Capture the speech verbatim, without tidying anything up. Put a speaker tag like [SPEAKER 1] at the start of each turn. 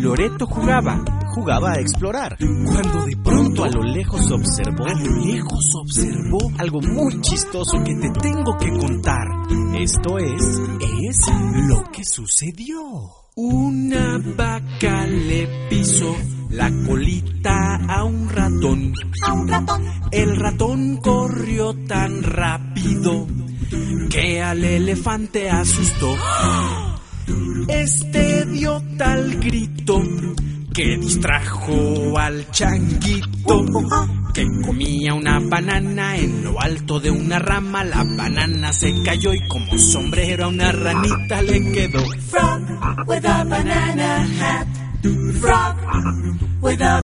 [SPEAKER 1] Loreto jugaba,
[SPEAKER 2] jugaba a explorar,
[SPEAKER 1] cuando de pronto a lo lejos observó,
[SPEAKER 2] a lo lejos observó
[SPEAKER 1] algo muy chistoso que te tengo que contar. Esto es,
[SPEAKER 2] es lo que sucedió.
[SPEAKER 1] Una vaca le pisó la colita a un ratón.
[SPEAKER 3] A un ratón.
[SPEAKER 1] El ratón corrió tan rápido que al elefante asustó. Este dio tal grito que distrajo al changuito, que comía una banana en lo alto de una rama. La banana se cayó y como sombrero a una ranita le quedó.
[SPEAKER 3] Frog with a banana hat. Frog with a